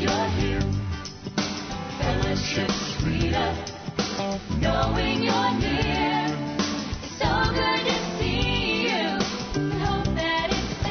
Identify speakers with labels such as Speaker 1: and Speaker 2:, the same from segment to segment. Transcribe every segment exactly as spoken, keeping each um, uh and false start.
Speaker 1: you're here. Fellowship's freedom, knowing you're near. It's so good to see you. Hope that it's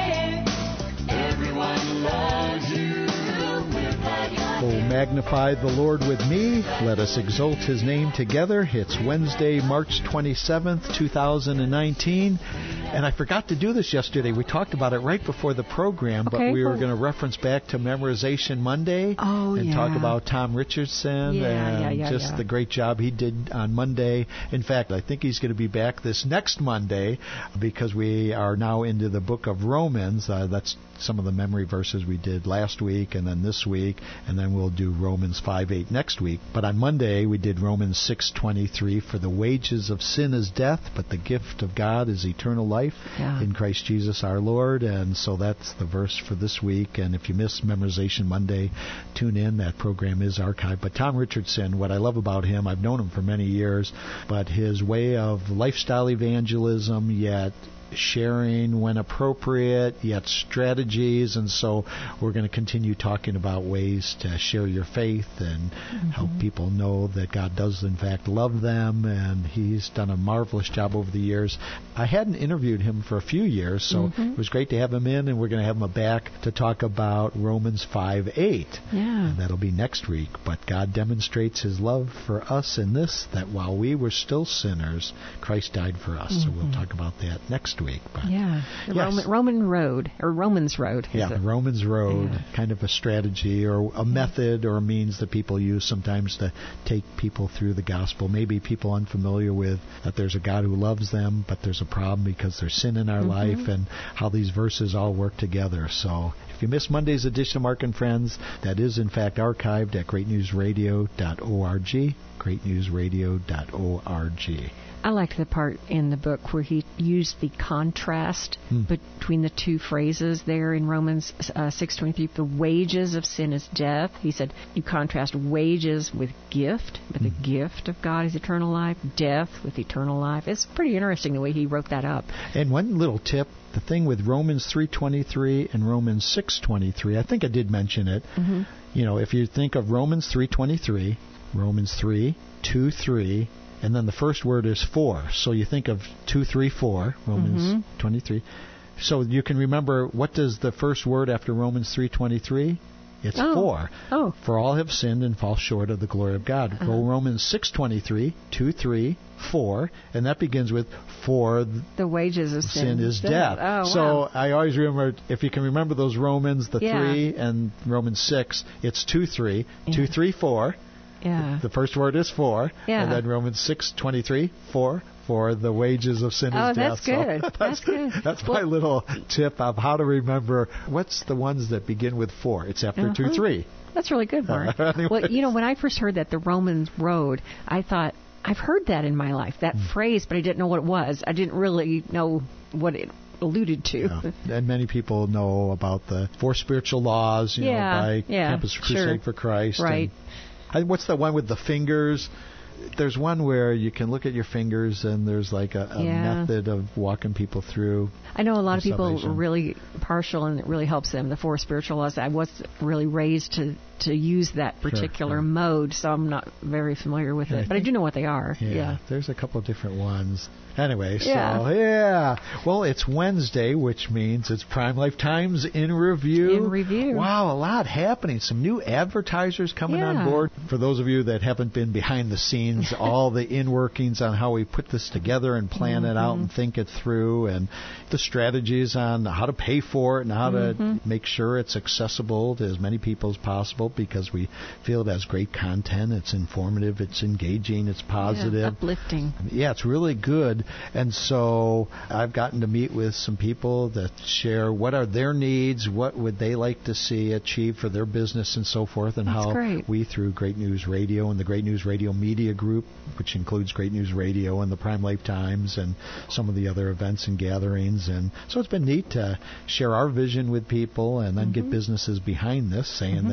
Speaker 1: there. Everyone loves you. We're glad you're here.
Speaker 2: Oh, magnify the Lord with me. Let us exalt His name together. It's Wednesday, March twenty-seventh, two thousand nineteen. And I forgot to do this yesterday. We talked about it right before the program,
Speaker 3: Okay,
Speaker 2: but we were
Speaker 3: well-
Speaker 2: going to reference back to Memorization Monday
Speaker 3: Oh,
Speaker 2: and
Speaker 3: yeah.
Speaker 2: talk about Tom Richardson
Speaker 3: Yeah,
Speaker 2: and
Speaker 3: yeah, yeah,
Speaker 2: just
Speaker 3: yeah.
Speaker 2: the great job he did on Monday. In fact, I think he's going to be back this next Monday because we are now into the book of Romans. Uh, that's some of the memory verses we did last week and then this week, and then we'll do Romans five eight next week. But on Monday, we did Romans six twenty-three, for the wages of sin is death, but the gift of God is eternal life
Speaker 3: Yeah.
Speaker 2: in Christ Jesus our Lord. And so that's the verse for this week. And if you missed Memorization Monday, tune in. That program is archived. But Tom Richardson, what I love about him, I've known him for many years, but his way of lifestyle evangelism, yet sharing when appropriate, yet strategies. And so we're going to continue talking about ways to share your faith and
Speaker 3: Mm-hmm.
Speaker 2: help people know that God does in fact love them, and he's done a marvelous job over the years. I hadn't interviewed him for a few years, so
Speaker 3: Mm-hmm.
Speaker 2: it was great to have him in, and we're going to have him back to talk about Romans five eight.
Speaker 3: Yeah.
Speaker 2: And that'll be next week. But God demonstrates His love for us in this, that while we were still sinners, Christ died for us. So we'll talk about that next week. But
Speaker 3: Yeah. The
Speaker 2: Yes.
Speaker 3: Roman, Roman Road, or Romans Road. is
Speaker 2: yeah,
Speaker 3: it?
Speaker 2: Romans Road,
Speaker 3: Yeah.
Speaker 2: kind of a strategy or a method or a means that people use sometimes to take people through the gospel. Maybe people unfamiliar with that there's a God who loves them, but there's a problem because there's sin in our
Speaker 3: Mm-hmm.
Speaker 2: life, and how these verses all work together. So if you missed Monday's edition of Mark and Friends, that is in fact archived at great news radio dot org, great news radio dot org.
Speaker 3: I liked the part in the book where he used the contrast
Speaker 2: Hmm.
Speaker 3: between the two phrases there in Romans uh, six twenty-three. The wages of sin is death. He said you contrast wages with gift, but the gift of God is eternal life. Death with eternal life. It's pretty interesting the way he wrote that up.
Speaker 2: And one little tip, the thing with Romans three twenty-three and Romans six twenty-three, I think I did mention it.
Speaker 3: Mm-hmm.
Speaker 2: You know, if you think of Romans three twenty-three, Romans three, two, three, and then the first word is for. So you think of two, three, four, Romans
Speaker 3: Mm-hmm.
Speaker 2: twenty-three. So you can remember, what does the first word after Romans three twenty-three? It's
Speaker 3: Oh.
Speaker 2: for.
Speaker 3: Oh.
Speaker 2: For all have sinned and fall short of the glory of God.
Speaker 3: Uh-huh.
Speaker 2: Go Romans six twenty-three, two, three, four, and that begins with for
Speaker 3: The wages of sin,
Speaker 2: sin is death.
Speaker 3: Oh,
Speaker 2: so
Speaker 3: wow.
Speaker 2: I always remember, if you can remember those Romans, the
Speaker 3: Yeah.
Speaker 2: three, and Romans six, it's two, three,
Speaker 3: Yeah.
Speaker 2: two, three, four.
Speaker 3: Yeah.
Speaker 2: The first word is for,
Speaker 3: Yeah.
Speaker 2: and then Romans six twenty-three, four, for the wages of sin
Speaker 3: Oh,
Speaker 2: is
Speaker 3: that's
Speaker 2: death.
Speaker 3: good.
Speaker 2: So
Speaker 3: That's good.
Speaker 2: That's my
Speaker 3: Well-
Speaker 2: little tip of how to remember what's the ones that begin with four. It's after two,
Speaker 3: Uh-huh.
Speaker 2: three.
Speaker 3: That's really good, Mark.
Speaker 2: Uh, anyways.
Speaker 3: Well, you know, when I first heard that, the Romans Road, I thought, I've heard that in my life, that
Speaker 2: Hmm.
Speaker 3: phrase, but I didn't know what it was. I didn't really know what it alluded to.
Speaker 2: Yeah. And many people know about the four spiritual laws, you
Speaker 3: Yeah,
Speaker 2: know, by
Speaker 3: yeah,
Speaker 2: Campus Crusade
Speaker 3: sure.
Speaker 2: for Christ.
Speaker 3: Right.
Speaker 2: And I, what's the one with the fingers? There's one where you can look at your fingers, and there's like a, a
Speaker 3: Yeah.
Speaker 2: method of walking people through.
Speaker 3: I know a lot of people
Speaker 2: salvation.
Speaker 3: are really partial, and it really helps them, the four spiritual laws. I was really raised to, to use that particular
Speaker 2: sure.
Speaker 3: mode, so I'm not very familiar with
Speaker 2: Yeah, I
Speaker 3: it. But I
Speaker 2: think-
Speaker 3: do know what they are.
Speaker 2: Yeah,
Speaker 3: Yeah.
Speaker 2: there's a couple of different ones. Anyway, so,
Speaker 3: Yeah.
Speaker 2: yeah. Well, it's Wednesday, which means it's Prime Life Times in Review.
Speaker 3: In Review.
Speaker 2: Wow, a lot happening. Some new advertisers coming
Speaker 3: Yeah.
Speaker 2: on board. For those of you that haven't been behind the scenes, all the in workings on how we put this together and plan it out and think it through, and the strategies on how to pay for it and how to make sure it's accessible to as many people as possible, because we feel it has great content. It's informative, it's engaging, it's positive.
Speaker 3: Yeah, uplifting.
Speaker 2: Yeah, it's really good. And so I've gotten to meet with some people that share what are their needs, what would they like to see achieved for their business and so forth, and
Speaker 3: That's
Speaker 2: how
Speaker 3: great.
Speaker 2: we through Great News Radio and the Great News Radio Media Group, which includes Great News Radio and the Prime Life Times and some of the other events and gatherings. And so it's been neat to share our vision with people and then get businesses behind this, saying that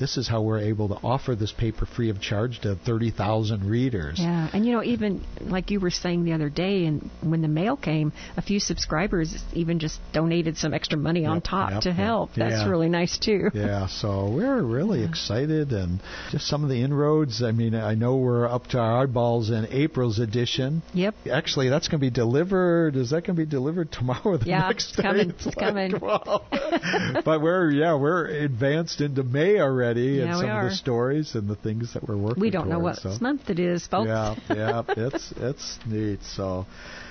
Speaker 2: this is how we're able to offer this paper free of charge to thirty thousand readers.
Speaker 3: Yeah, and you know, even like you were saying the other day, and when the mail came, a few subscribers even just donated some extra money on
Speaker 2: Yep,
Speaker 3: top
Speaker 2: yep,
Speaker 3: to
Speaker 2: yep.
Speaker 3: help. That's
Speaker 2: Yeah.
Speaker 3: really nice too.
Speaker 2: Yeah, so we're really
Speaker 3: Yeah.
Speaker 2: excited, and just some of the inroads. I mean, I know we're up to our eyeballs in April's edition.
Speaker 3: Yep.
Speaker 2: Actually, that's going to be delivered. Is that going to be delivered tomorrow or the
Speaker 3: Yeah,
Speaker 2: next
Speaker 3: it's
Speaker 2: day?
Speaker 3: coming.
Speaker 2: It's
Speaker 3: It's
Speaker 2: like,
Speaker 3: coming.
Speaker 2: wow. But we're yeah we're advanced into May already, and
Speaker 3: Yeah, we
Speaker 2: some
Speaker 3: are.
Speaker 2: of the stories and the things that we're working.
Speaker 3: We don't know what
Speaker 2: towards, so.
Speaker 3: month it is, folks.
Speaker 2: Yeah, yeah, it's it's neat. So,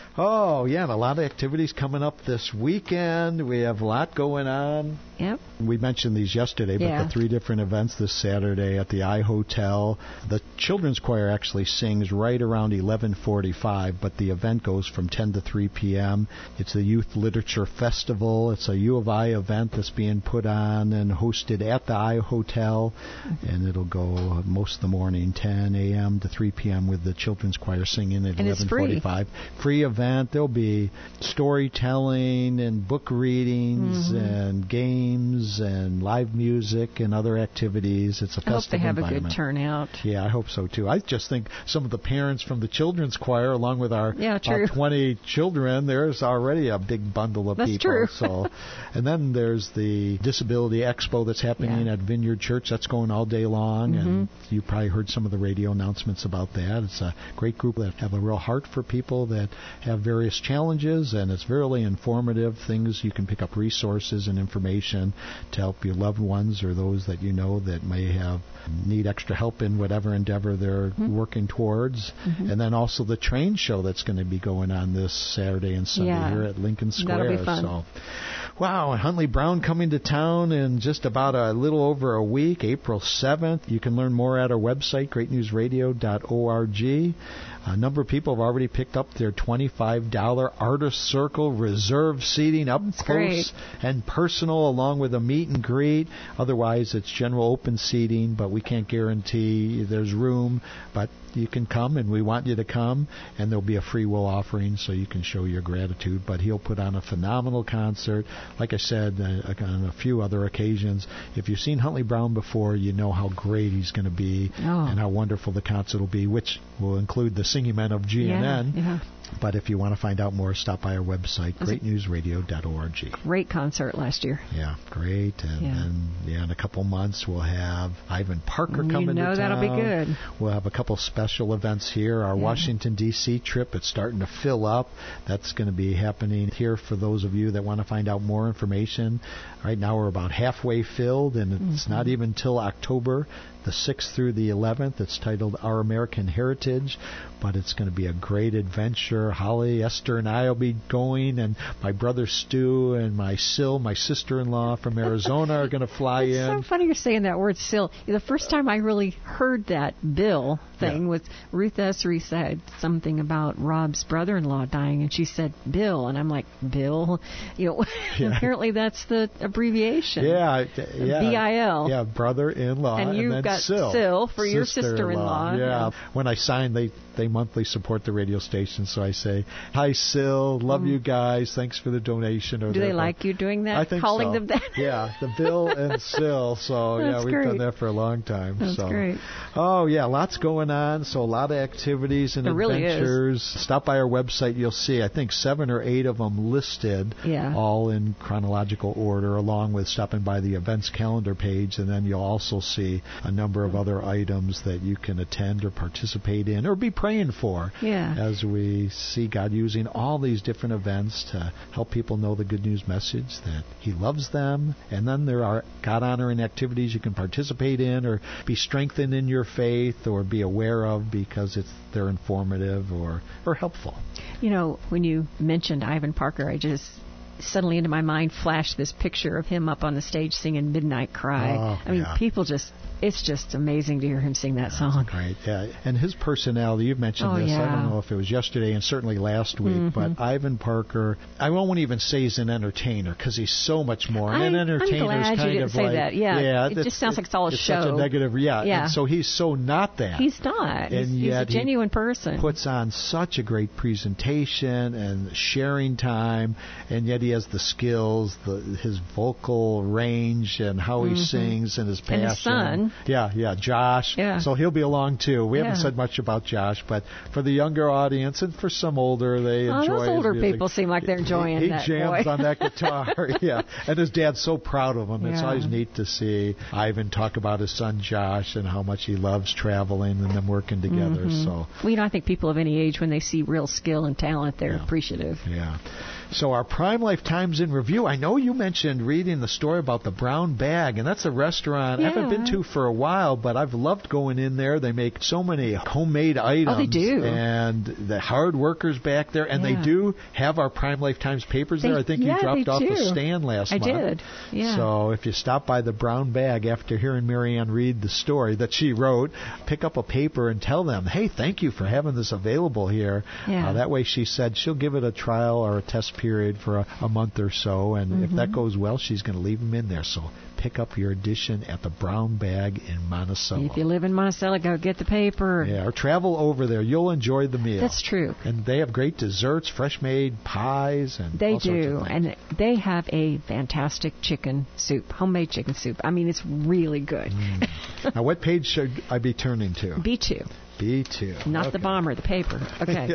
Speaker 2: oh yeah, and a lot of activities coming up this weekend. We have a lot going on.
Speaker 3: Yep.
Speaker 2: We mentioned these yesterday, but
Speaker 3: Yeah.
Speaker 2: the three different events this Saturday at the I Hotel. The children's choir actually sings right around eleven forty-five, but the event goes from ten to three p.m. It's a Youth Literature Festival. It's a U of I event that's being put on and hosted at the I Hotel, and it'll go most of the morning, ten a.m. to three p.m. with the children's choir singing at
Speaker 3: And it's
Speaker 2: eleven
Speaker 3: free.
Speaker 2: forty-five. Free event. There'll be storytelling and book readings
Speaker 3: Mhm.
Speaker 2: and games and live music and other activities. It's a
Speaker 3: I hope
Speaker 2: festive
Speaker 3: they have a
Speaker 2: environment.
Speaker 3: good turnout.
Speaker 2: Yeah, I hope so too. I just think some of the parents from the children's choir, along with our,
Speaker 3: Yeah,
Speaker 2: our
Speaker 3: true.
Speaker 2: twenty children, there's already a big bundle of
Speaker 3: That's
Speaker 2: people.
Speaker 3: true.
Speaker 2: So, and then there's the Disability Expo that's happening
Speaker 3: Yeah.
Speaker 2: at Vineyard Church. That's going all day long, and
Speaker 3: Mm-hmm.
Speaker 2: you probably heard some of the radio announcements about that. It's a great group that have a real heart for people that have various challenges, and it's really informative. Things you can pick up resources and information to help your loved ones or those that you know that may have need extra help in whatever endeavor they're
Speaker 3: Mm-hmm.
Speaker 2: working towards. And then also the train show that's going to be going on this Saturday and Sunday
Speaker 3: Yeah.
Speaker 2: here at Lincoln Square.
Speaker 3: That'll be fun.
Speaker 2: So, wow, and Huntley Brown coming to town in just about a little over a week, April seventh. You can learn more at our website, great news radio dot org. A number of people have already picked up their twenty-five dollars Artist Circle reserve seating up
Speaker 3: That's
Speaker 2: close
Speaker 3: great.
Speaker 2: and personal, along with a meet and greet. Otherwise, it's general open seating, but we can't guarantee there's room. But you can come, and we want you to come, and there'll be a free will offering so you can show your gratitude. But he'll put on a phenomenal concert. Like I said, uh, on a few other occasions, if you've seen Huntley Brown before, you know how great he's going to be
Speaker 3: Oh.
Speaker 2: and how wonderful the concert will be, which will include the singing men of G N N.
Speaker 3: Yeah, yeah.
Speaker 2: But if you want to find out more, stop by our website,
Speaker 3: Was it-
Speaker 2: great news radio dot org.
Speaker 3: Great concert last year.
Speaker 2: Yeah, great. And
Speaker 3: Yeah.
Speaker 2: then, yeah, in a couple months, we'll have Ivan Parker
Speaker 3: You
Speaker 2: coming
Speaker 3: know
Speaker 2: to town.
Speaker 3: that'll be good.
Speaker 2: We'll have a couple special events here. Our
Speaker 3: Yeah.
Speaker 2: Washington, D C trip, it's starting to fill up. That's going to be happening here for those of you that want to find out more information. Right now, we're about halfway filled, and it's
Speaker 3: Mm-hmm.
Speaker 2: not even till October the sixth through the eleventh. It's titled Our American Heritage, but it's going to be a great adventure. Holly, Esther, and I will be going, and my brother Stu and my Sil, my sister-in-law from Arizona, are going to fly
Speaker 3: It's
Speaker 2: in.
Speaker 3: so funny you're saying that word still. The first time I really heard that Bill thing
Speaker 2: Yeah.
Speaker 3: was Ruth Essery said something about Rob's brother-in-law dying, and she said Bill, and I'm like, Bill? You know,
Speaker 2: Yeah.
Speaker 3: apparently that's the abbreviation.
Speaker 2: Yeah, I- yeah.
Speaker 3: B I L.
Speaker 2: Yeah, brother-in-law,
Speaker 3: And you've
Speaker 2: then
Speaker 3: got
Speaker 2: Sil,
Speaker 3: Sil for your sister-in-law.
Speaker 2: Yeah.
Speaker 3: Yeah.
Speaker 2: When I sign, they they monthly support the radio station, so I say, "Hi, Sil, love you guys. Thanks for the donation." Or
Speaker 3: Mm. Do they
Speaker 2: whatever.
Speaker 3: like you doing that?
Speaker 2: I think
Speaker 3: Calling
Speaker 2: so.
Speaker 3: them that?
Speaker 2: Yeah, the Bill and Sil. So yeah,
Speaker 3: That's
Speaker 2: we've done
Speaker 3: great.
Speaker 2: that for a long time.
Speaker 3: That's
Speaker 2: so.
Speaker 3: great.
Speaker 2: Oh yeah, lots going on. So a lot of activities and
Speaker 3: There really is.
Speaker 2: adventures. Stop by our website. You'll see, I think, seven or eight of them listed,
Speaker 3: Yeah.
Speaker 2: all in chronological order, along with stopping by the events calendar page. And then you'll also see a number of other items that you can attend or participate in or be praying for.
Speaker 3: Yeah.
Speaker 2: As we see God using all these different events to help people know the good news message that He loves them. And then there are God-honoring activities you can participate in or be strengthened in your faith or be aware of because it's they're informative or, or helpful.
Speaker 3: You know, when you mentioned Ivan Parker, I just suddenly into my mind flashed this picture of him up on the stage singing Midnight Cry.
Speaker 2: Oh,
Speaker 3: I mean,
Speaker 2: yeah.
Speaker 3: people just, it's just amazing to hear him sing that song.
Speaker 2: Right, yeah. And his personality, you've mentioned
Speaker 3: Oh,
Speaker 2: this, I
Speaker 3: yeah.
Speaker 2: don't know if it was yesterday and certainly last week,
Speaker 3: Mhm.
Speaker 2: but Ivan Parker, I won't even say he's an entertainer because he's so much more. And
Speaker 3: I-
Speaker 2: an
Speaker 3: I'm
Speaker 2: entertainer
Speaker 3: glad
Speaker 2: is
Speaker 3: you
Speaker 2: kind
Speaker 3: didn't
Speaker 2: of
Speaker 3: say
Speaker 2: like,
Speaker 3: that. Yeah, it
Speaker 2: it's-
Speaker 3: just sounds like it's all a
Speaker 2: it's such a
Speaker 3: show.
Speaker 2: negative, yeah.
Speaker 3: Yeah.
Speaker 2: And so he's so not that.
Speaker 3: He's not.
Speaker 2: And
Speaker 3: he's,
Speaker 2: yet
Speaker 3: he's a
Speaker 2: he
Speaker 3: genuine person.
Speaker 2: puts on such a great presentation and sharing time, and yet he has the skills, the, his vocal range, and how he
Speaker 3: Mhm.
Speaker 2: sings, and his passion.
Speaker 3: And his son.
Speaker 2: Yeah, yeah, Josh.
Speaker 3: Yeah.
Speaker 2: So he'll be along too. We haven't
Speaker 3: Yeah.
Speaker 2: said much about Josh, but for the younger audience and for some older, they
Speaker 3: Oh,
Speaker 2: enjoy
Speaker 3: those
Speaker 2: his
Speaker 3: older
Speaker 2: music.
Speaker 3: people seem like they're enjoying
Speaker 2: he, he
Speaker 3: that
Speaker 2: jams
Speaker 3: boy.
Speaker 2: on that guitar. Yeah, and his dad's so proud of him. It's
Speaker 3: Yeah.
Speaker 2: always neat to see Ivan talk about his son Josh and how much he loves traveling and them working together.
Speaker 3: Mhm.
Speaker 2: So.
Speaker 3: Well, you know, I think people of any age, when they see real skill and talent, they're
Speaker 2: Yeah.
Speaker 3: appreciative.
Speaker 2: Yeah. So our Prime Life Times in Review. I know you mentioned reading the story about the Brown Bag, and that's a restaurant I haven't
Speaker 3: Yeah.
Speaker 2: been to for a while, but I've loved going in there. They make so many homemade items.
Speaker 3: Oh, they do.
Speaker 2: And the hard workers back there, and
Speaker 3: Yeah.
Speaker 2: they do have our Prime Life Times papers
Speaker 3: They-
Speaker 2: there. I think
Speaker 3: yeah,
Speaker 2: you dropped
Speaker 3: they
Speaker 2: off the
Speaker 3: do.
Speaker 2: stand last
Speaker 3: I
Speaker 2: month.
Speaker 3: did. Yeah.
Speaker 2: So if you stop by the Brown Bag after hearing Marianne read the story that she wrote, pick up a paper and tell them, hey, thank you for having this available here.
Speaker 3: Yeah.
Speaker 2: Uh, that way, she said she'll give it a trial or a test period for a, a month or so, and if
Speaker 3: Mm-hmm.
Speaker 2: that goes well, she's going to leave them in there. So pick up your edition at the Brown Bag in Monticello.
Speaker 3: If you live in Monticello, go get the paper.
Speaker 2: Yeah, or travel over there. You'll enjoy the meal.
Speaker 3: That's true.
Speaker 2: And they have great desserts, fresh-made pies, and
Speaker 3: They
Speaker 2: all sorts
Speaker 3: do,
Speaker 2: of things.
Speaker 3: and they have a fantastic chicken soup, homemade chicken soup. I mean, it's really good.
Speaker 2: Mm. Now, what page should I be turning to?
Speaker 3: B two,
Speaker 2: B two.
Speaker 3: not the
Speaker 2: Okay.
Speaker 3: bomber, the paper. Okay.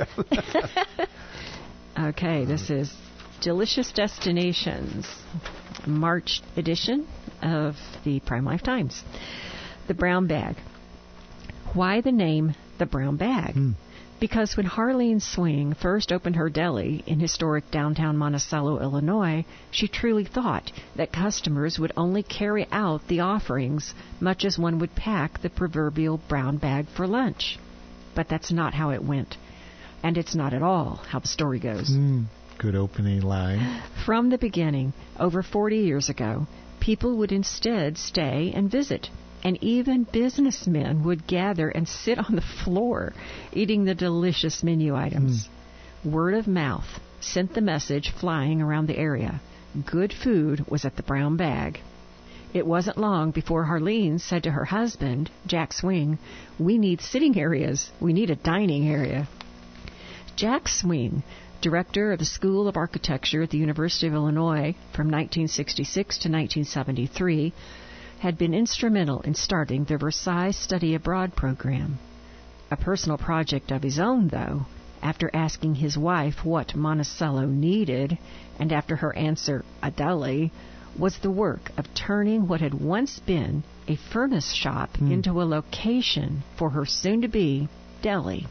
Speaker 3: Okay, this is Delicious Destinations, March edition of the Prime Life Times. The Brown Bag. Why the name The Brown Bag?
Speaker 2: Hmm.
Speaker 3: Because when Harleen Swing first opened her deli in historic downtown Monticello, Illinois, she truly thought that customers would only carry out the offerings much as one would pack the proverbial brown bag for lunch. But that's not how it went. And it's not at all how the story goes.
Speaker 2: Mm, good opening line.
Speaker 3: From the beginning, over forty years ago, people would instead stay and visit. And even businessmen would gather and sit on the floor eating the delicious menu items. Mm. Word of mouth sent the message flying around the area. Good food was at the Brown Bag. It wasn't long before Harleen said to her husband, Jack Swing, we need sitting areas. We need a dining area. Jack Swing, director of the School of Architecture at the University of Illinois from nineteen sixty-six to nineteen seventy-three, had been instrumental in starting the Versailles Study Abroad program. A personal project of his own, though, after asking his wife what Monticello needed, and after her answer, a deli, was the work of turning what had once been a furnace shop
Speaker 2: Hmm.
Speaker 3: into a location for her soon-to-be deli.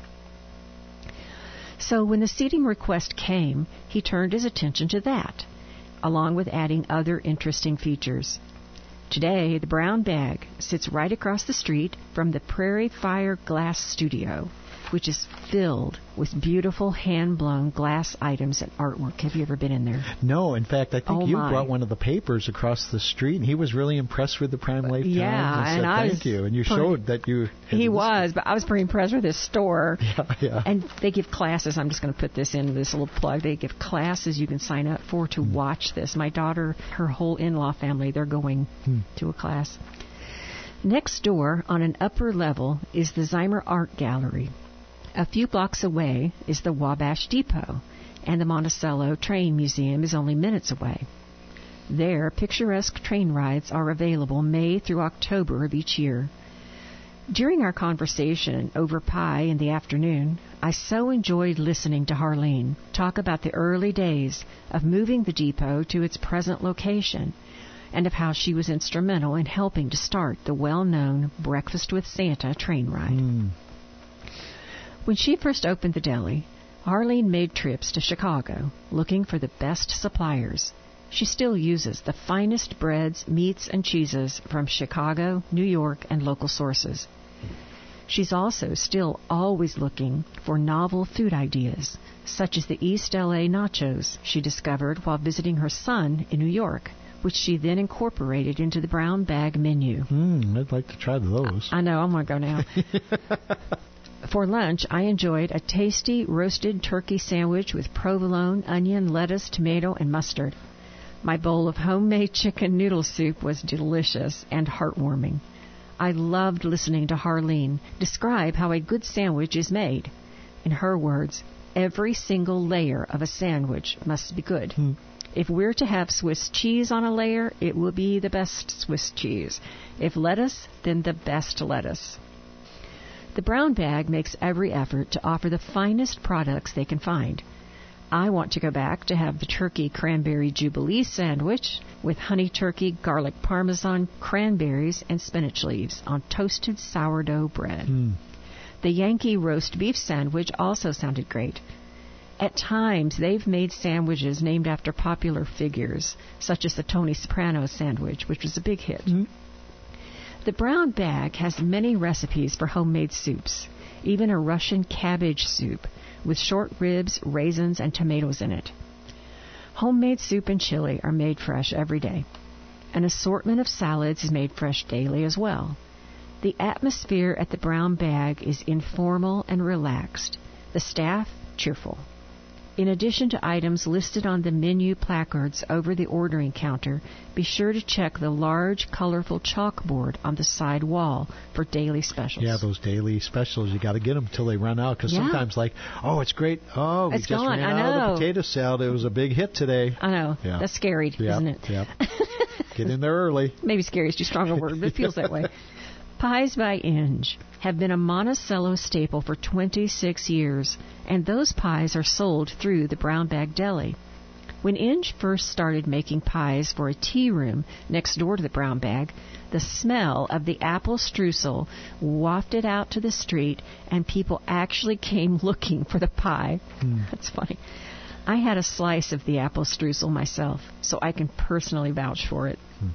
Speaker 3: So when the seating request came, he turned his attention to that, along with adding other interesting features. Today, the Brown Bag sits right across the street from the Prairie Fire Glass Studio, which is filled with beautiful hand-blown glass items and artwork. Have you ever been in there?
Speaker 2: No, in fact, I think
Speaker 3: Oh,
Speaker 2: you
Speaker 3: my.
Speaker 2: brought one of the papers across the street, and he was really impressed with the Prime Life Times
Speaker 3: Yeah,
Speaker 2: and said
Speaker 3: and I
Speaker 2: thank
Speaker 3: was
Speaker 2: you. And you
Speaker 3: pretty-
Speaker 2: showed that you had
Speaker 3: He
Speaker 2: listened.
Speaker 3: was, but I was pretty impressed with his store.
Speaker 2: Yeah, yeah.
Speaker 3: And they give classes. I'm just going to put this in this little plug. They give classes you can sign up for to watch this. My daughter, her whole in-law family, they're going
Speaker 2: Hmm.
Speaker 3: to a class. Next door, on an upper level, is the Zymer Art Gallery. A few blocks away is the Wabash Depot, and the Monticello Train Museum is only minutes away. There, picturesque train rides are available May through October of each year. During our conversation over pie in the afternoon, I so enjoyed listening to Harleen talk about the early days of moving the depot to its present location, and of how she was instrumental in helping to start the well-known Breakfast with Santa train ride.
Speaker 2: Mm.
Speaker 3: When she first opened the deli, Harleen made trips to Chicago looking for the best suppliers. She still uses the finest breads, meats, and cheeses from Chicago, New York, and local sources. She's also still always looking for novel food ideas, such as the East L A nachos she discovered while visiting her son in New York, which she then incorporated into the Brown Bag menu.
Speaker 2: Mm, I'd like to try those.
Speaker 3: I know, I'm going to go now. For lunch, I enjoyed a tasty roasted turkey sandwich with provolone, onion, lettuce, tomato, and mustard. My bowl of homemade chicken noodle soup was delicious and heartwarming. I loved listening to Harleen describe how a good sandwich is made. In her words, every single layer of a sandwich must be good.
Speaker 2: Hmm.
Speaker 3: If we're to have Swiss cheese on a layer, it will be the best Swiss cheese. If lettuce, then the best lettuce. The Brown Bag makes every effort to offer the finest products they can find. I want to go back to have the turkey cranberry jubilee sandwich with honey turkey, garlic parmesan, cranberries, and spinach leaves on toasted sourdough bread.
Speaker 2: Mm.
Speaker 3: The Yankee roast beef sandwich also sounded great. At times, they've made sandwiches named after popular figures, such as the Tony Soprano sandwich, which was a big hit.
Speaker 2: Mm.
Speaker 3: The Brown Bag has many recipes for homemade soups, even a Russian cabbage soup with short ribs, raisins, and tomatoes in it. Homemade soup and chili are made fresh every day. An assortment of salads is made fresh daily as well. The atmosphere at the Brown Bag is informal and relaxed. The staff, cheerful. In addition to items listed on the menu placards over the ordering counter, be sure to check the large, colorful chalkboard on the side wall for daily specials.
Speaker 2: Yeah, those daily specials, you got to get them till they run out, because
Speaker 3: Yeah.
Speaker 2: sometimes like, oh, it's great. Oh, we
Speaker 3: It's
Speaker 2: just
Speaker 3: gone.
Speaker 2: ran
Speaker 3: I
Speaker 2: out of
Speaker 3: know.
Speaker 2: the potato salad. It was a big hit today.
Speaker 3: I know.
Speaker 2: Yeah.
Speaker 3: That's scary,
Speaker 2: Yep,
Speaker 3: isn't it?
Speaker 2: Yep. Get in there early.
Speaker 3: Maybe scary is too strong a word, but it feels that way. Pies by Inge have been a Monticello staple for twenty-six years, and those pies are sold through the Brown Bag Deli. When Inge first started making pies for a tea room next door to the Brown Bag, the smell of the apple streusel wafted out to the street, and people actually came looking for the pie.
Speaker 2: Mm.
Speaker 3: That's funny. I had a slice of the apple streusel myself, so I can personally vouch for it.
Speaker 2: Mm.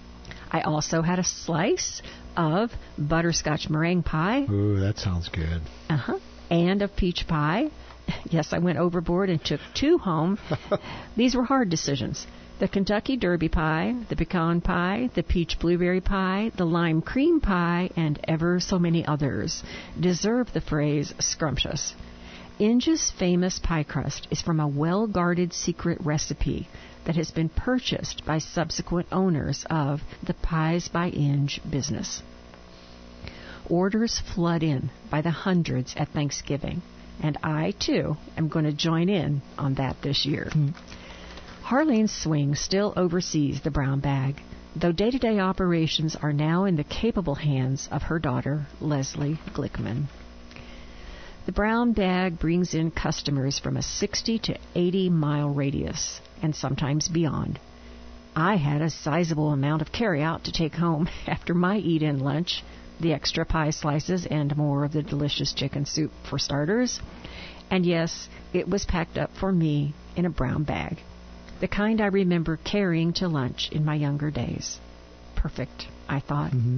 Speaker 3: I also had a slice of butterscotch meringue pie.
Speaker 2: Ooh, that sounds good.
Speaker 3: Uh-huh. And of peach pie. Yes, I went overboard and took two home. These were hard decisions. The Kentucky Derby pie, the pecan pie, the peach blueberry pie, the lime cream pie, and ever so many others deserve the phrase scrumptious. Inge's famous pie crust is from a well-guarded secret recipe that has been purchased by subsequent owners of the Pies by Inge business. Orders flood in by the hundreds at Thanksgiving, and I, too, am going to join in on that this year.
Speaker 2: Mm.
Speaker 3: Harlene Swing still oversees the Brown Bag, though day-to-day operations are now in the capable hands of her daughter, Leslie Glickman. The Brown Bag brings in customers from a sixty to eighty mile radius, and sometimes beyond. I had a sizable amount of carryout to take home after my eat-in lunch, the extra pie slices and more of the delicious chicken soup for starters. And yes, it was packed up for me in a brown bag, the kind I remember carrying to lunch in my younger days. Perfect, I thought.
Speaker 2: Mm-hmm.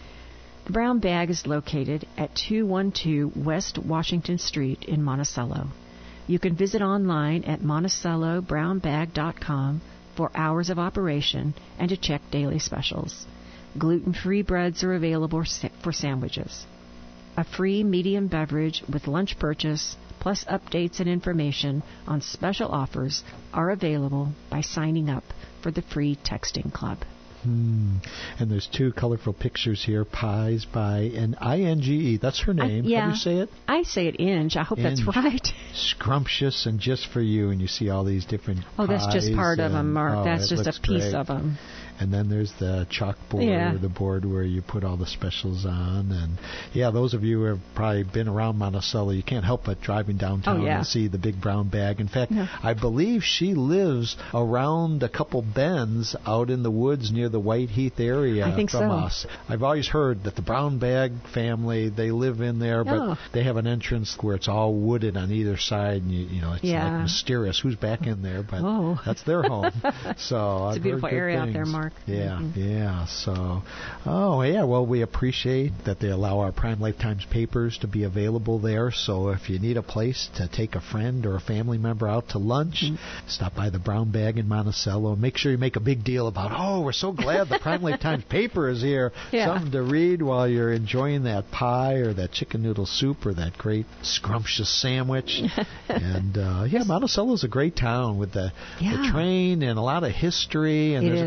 Speaker 3: The Brown Bag is located at two twelve West Washington Street in Monticello. You can visit online at monticello brown bag dot com for hours of operation and to check daily specials. Gluten-free breads are available for sandwiches. A free medium beverage with lunch purchase, plus updates and information on special offers, are available by signing up for the free texting club.
Speaker 2: Hmm. And there's two colorful pictures here, Pies by an I N G E. That's her name.
Speaker 3: I, yeah.
Speaker 2: How do you say it?
Speaker 3: I say it Inge. I hope
Speaker 2: Inge.
Speaker 3: that's right.
Speaker 2: Scrumptious and just for you. And you see all these different
Speaker 3: Oh, that's just
Speaker 2: pies
Speaker 3: part of
Speaker 2: and-
Speaker 3: them, Mark.
Speaker 2: oh,
Speaker 3: that's
Speaker 2: it
Speaker 3: just a
Speaker 2: looks
Speaker 3: piece
Speaker 2: great.
Speaker 3: of them.
Speaker 2: And then there's the chalkboard,
Speaker 3: Yeah.
Speaker 2: or the board where you put all the specials on. And yeah, those of you who have probably been around Monticello, you can't help but driving downtown
Speaker 3: Oh, yeah.
Speaker 2: and see the big brown bag. In fact,
Speaker 3: Yeah.
Speaker 2: I believe she lives around a couple bends out in the woods near the White Heath area
Speaker 3: I think
Speaker 2: from
Speaker 3: so.
Speaker 2: us. I've always heard that the Brown Bag family, they live in there, but
Speaker 3: Oh.
Speaker 2: they have an entrance where it's all wooded on either side, and you, you know, it's
Speaker 3: Yeah.
Speaker 2: like mysterious who's back in there, but
Speaker 3: Oh.
Speaker 2: that's their home. So
Speaker 3: It's a
Speaker 2: I've
Speaker 3: beautiful
Speaker 2: heard good
Speaker 3: area out there,
Speaker 2: things.
Speaker 3: Mark.
Speaker 2: Yeah,
Speaker 3: Mhm.
Speaker 2: yeah. So, oh yeah. Well, we appreciate that they allow our Prime Lifetimes papers to be available there. So if you need a place to take a friend or a family member out to lunch,
Speaker 3: Mhm.
Speaker 2: stop by the Brown Bag in Monticello. Make sure you make a big deal about, oh, we're so glad the Prime Lifetimes paper is here.
Speaker 3: Yeah.
Speaker 2: Something to read while you're enjoying that pie or that chicken noodle soup or that great scrumptious sandwich. And uh, yeah, Monticello's a great town with the,
Speaker 3: Yeah.
Speaker 2: the train and a lot of history. And
Speaker 3: It
Speaker 2: there's a
Speaker 3: is.
Speaker 2: couple main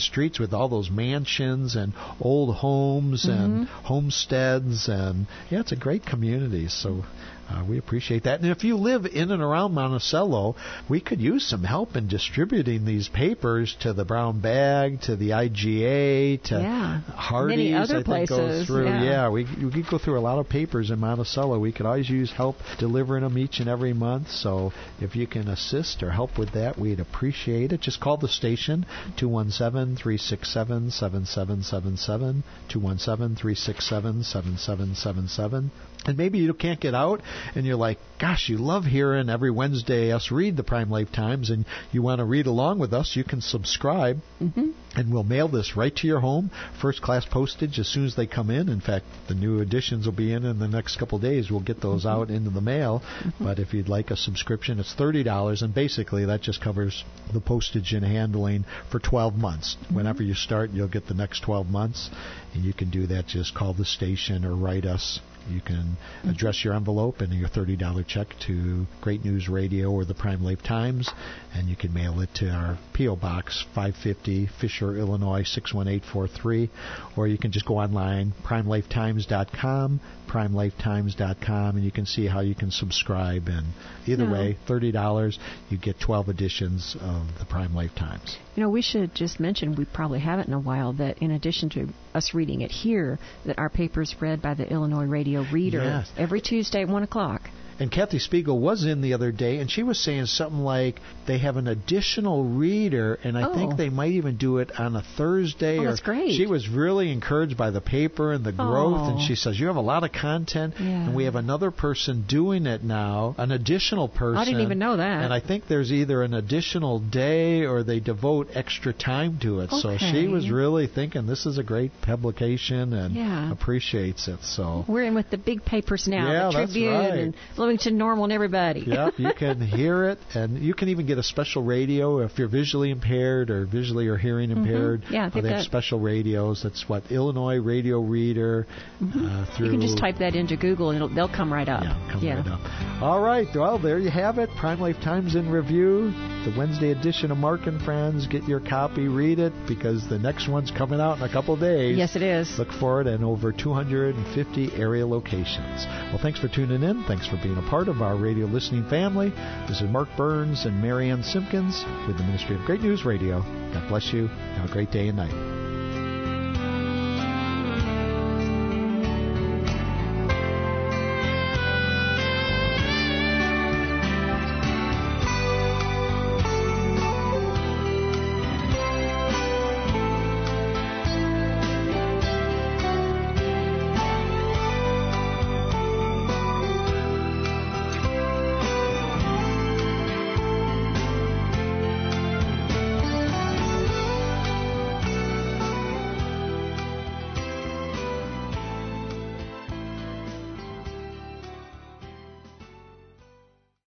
Speaker 2: streets with all those mansions and old homes
Speaker 3: Mm-hmm.
Speaker 2: and homesteads, and yeah, it's a great community. So uh, we appreciate that. And if you live in and around Monticello, we could use some help in distributing these papers to the Brown Bag, to the I G A, to
Speaker 3: Yeah.
Speaker 2: Hardee's.
Speaker 3: Many other
Speaker 2: I think goes
Speaker 3: places,
Speaker 2: through.
Speaker 3: yeah.
Speaker 2: Yeah, we we could go through a lot of papers in Monticello. We could always use help delivering them each and every month. So if you can assist or help with that, we'd appreciate it. Just call the station, two one seven, three six seven, seven seven seven seven, two one seven, three six seven, seven seven seven seven. And maybe you can't get out, and you're like, gosh, you love hearing every Wednesday us read the Prime Life Times, and you want to read along with us, you can subscribe,
Speaker 3: Mm-hmm.
Speaker 2: and we'll mail this right to your home, first-class postage as soon as they come in. In fact, the new editions will be in in the next couple of days. We'll get those
Speaker 3: Mm-hmm.
Speaker 2: out into the mail.
Speaker 3: Mm-hmm.
Speaker 2: But if you'd like a subscription, it's thirty dollars, and basically that just covers the postage and handling for twelve months.
Speaker 3: Mm-hmm.
Speaker 2: Whenever you start, you'll get the next twelve months, and you can do that. Just call the station or write us. You can address your envelope and your thirty dollars check to Great News Radio or the Prime Life Times, and you can mail it to our P O. Box five fifty, Fisher, Illinois six one eight four three, or you can just go online, prime life times dot com, prime life times dot com, and you can see how you can subscribe. And either
Speaker 3: No.
Speaker 2: way, thirty dollars, you get twelve editions of the Prime Life Times.
Speaker 3: You know, we should just mention, we probably haven't in a while, that in addition to us reading it here, that our paper's read by the Illinois Radio Reader
Speaker 2: Yes.
Speaker 3: every Tuesday at one o'clock.
Speaker 2: And Kathy Spiegel was in the other day, and she was saying something like they have an additional reader, and I
Speaker 3: Oh.
Speaker 2: think they might even do it on a Thursday.
Speaker 3: Oh,
Speaker 2: or
Speaker 3: that's great.
Speaker 2: She was really encouraged by the paper and the growth,
Speaker 3: Oh.
Speaker 2: and she says, you have a lot of content,
Speaker 3: Yeah.
Speaker 2: and we have another person doing it now, an additional person.
Speaker 3: I didn't even know that.
Speaker 2: And I think there's either an additional day or they devote extra time to it. So she
Speaker 3: Okay.
Speaker 2: was really thinking this is a great publication and
Speaker 3: Yeah.
Speaker 2: appreciates it. So
Speaker 3: We're in with the big papers now,
Speaker 2: Yeah,
Speaker 3: the
Speaker 2: that's
Speaker 3: Tribune
Speaker 2: right.
Speaker 3: and Bloomington Normal and everybody.
Speaker 2: Yep, you can hear it, and you can even get a special radio if you're visually impaired or visually or hearing impaired.
Speaker 3: Yeah,
Speaker 2: uh,
Speaker 3: they've
Speaker 2: they have
Speaker 3: got-
Speaker 2: special radios. That's what Illinois Radio Reader uh, through.
Speaker 3: You can just type that into Google and it'll, they'll come right up.
Speaker 2: Yeah, come right up. All right, well, there you have it. Prime Life Times in Review, the Wednesday edition of Mark and Friends. Get your copy, read it, because the next one's coming out in a couple of days.
Speaker 3: Yes, it is.
Speaker 2: Look for it in over two hundred fifty area locations. Well, thanks for tuning in. Thanks for being a part of our radio listening family. This is Mark Burns and Marianne Simpkins with the Ministry of Great News Radio. God bless you. Have a great day and night.